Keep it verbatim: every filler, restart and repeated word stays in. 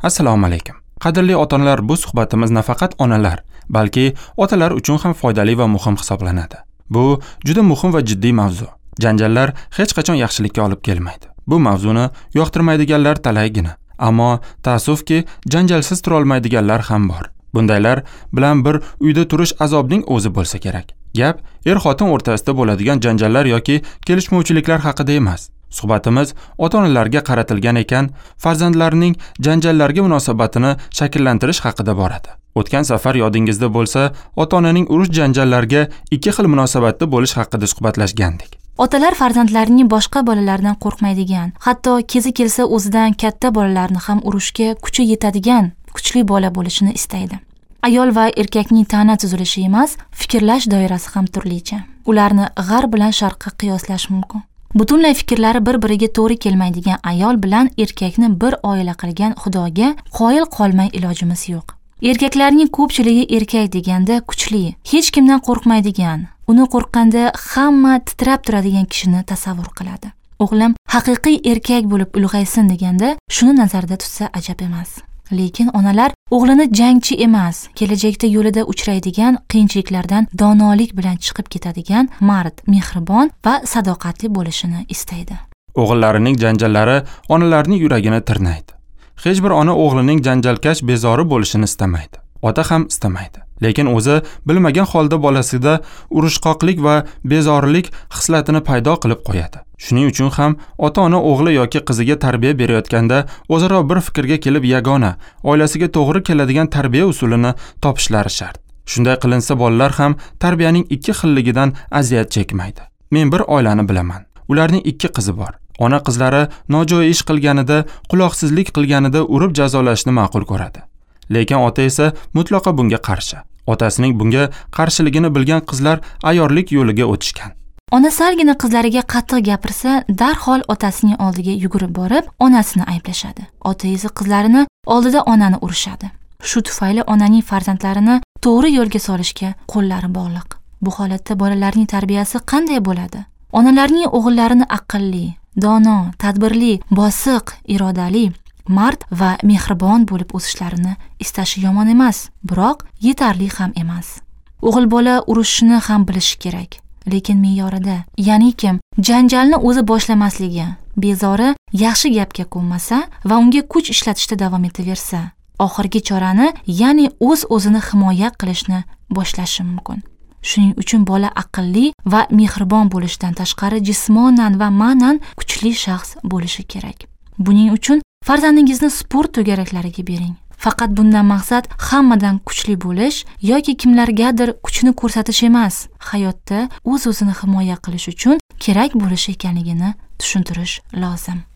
Assalomu alaykum. Qadrli otalar, bu suhbatimiz nafaqat onalar, balki otalar uchun ham foydali va muhim hisoblanadi. Bu juda muhim va jiddiy mavzu. Janjallar hech qachon yaxshilikka olib kelmaydi. Bu mavzuni yoqtirmaydiganlar talaygina. Ammo ta'assufki, janjalsiz tura olmaydiganlar ham bor. Bundaylar bilan bir uyda turish azobning o'zi bo'lsa kerak. Gap er-xotin o'rtasida bo'ladigan janjallar yoki kelishmovchiliklar haqida emas. Suhbatimiz ota-onalarga qaratilgan ekan, farzandlarining janjallarga munosabatini shakllantirish haqida boradi. O'tgan safar yodingizda bo'lsa, ota-onaning urush janjallarga ikki xil munosabatda bo'lish haqida suhbatlashgandik. Otalar farzandlarining boshqa bolalardan qo'rqmaydigan, hatto kezi kelsa o'zidan katta bolalarni ham urushga kuchi yetadigan kuchli bola bo'lishini istaydi. Ayol va erkakning tana tuzilishi emas, fikrlash doirasi ham turlicha. Ularni g'arb bilan sharqqa qiyoslash mumkin. Butunlay fikrlari bir-biriga to'g'ri kelmaydigan ayol bilan erkakni bir oila qilgan Xudoga qoyil qolmay ilojimiz yo'q. Erkaklarning ko'pchiligi erkak deganda kuchli, hech kimdan qo'rqmaydigan, uni qo'rqqanda hamma titrab turadigan kishini tasavvur qiladi. O'g'lim haqiqiy erkak bo'lib ulg'aysin deganda shuni nazarda tutsa ajab emas. Lekin onalar o'g'lini jangchi emas, kelajakda yo'lida uchraydigan qiyinchiliklardan donolik bilan chiqib ketadigan mard, mehribon va sadoqatli bo'lishini istaydi. O'g'illarining janjallari onalarning yuragini tirnaydi. Hech bir ona o'g'lining janjalkash, bezori bo'lishini istamaydi. Ota ham istamaydi. Lekin o'zi bilmagan holda bolasida urushqoqlik va bezorilik hislatini paydo qilib qo'yadi. Shuning uchun ham ota-ona o'g'li yoki qiziga tarbiya berayotganda o'zaro bir fikrga kelib yagona, oilasiga to'g'ri keladigan tarbiya usulini topishlari shart. Shunday qilinsa bolalar ham tarbiyaning ikki xilligidan aziyat chekmaydi. Men bir oilani bilaman. Ularning ikki qizi bor. Ona qizlari nojo'ya ish qilganida, quloqsizlik qilganida urib jazolashni ma'qul ko'radi. Lekin ota esa mutlaqo bunga qarshi. Otasining bunga qarshiligini bilgan qizlar ayyorlik yo'liga o'tishgan. Ona salgina qizlariga qattiq gapirsa, darhol otasining oldiga yugurib borib, onasini ayblashadi. Ota esa qizlarini oldida onani urishadi. Shu tufayli onaning farzandlarini to'g'ri yo'lga solishga qo'llari bog'liq. Bu holatda bolalarning tarbiyasi qanday bo'ladi? Onalarning o'g'illarini aqlli, dono, tadbirli, bosiq, irodali, mard va mehribon bo'lib o'sishlarini istashi yomon emas, biroq yetarli ham emas. O'g'il bola urushni ham bilishi kerak. Lekin me'yorida, ya'ni kim janjalni o'zi boshlamasligi, bezori yaxshi gapga ko'nmasa va unga kuch ishlatishda davom etaversa, oxirgi chorani, ya'ni o'z-o'zini himoya qilishni boshlashi mumkin. Shuning uchun bola aqlli va mehribon bo'lishdan tashqari jismonan va ma'nan kuchli shaxs bo'lishi kerak. Buning uchun farzandingizni sport to'garaklariga bering. Faqat bundan maqsad hammadan kuchli bo'lish yoki kimlargadir kuchni ko'rsatish emas, hayotda o'z-o'zini himoya qilish uchun kerak bo'lishi ekanligini tushuntirish lozim.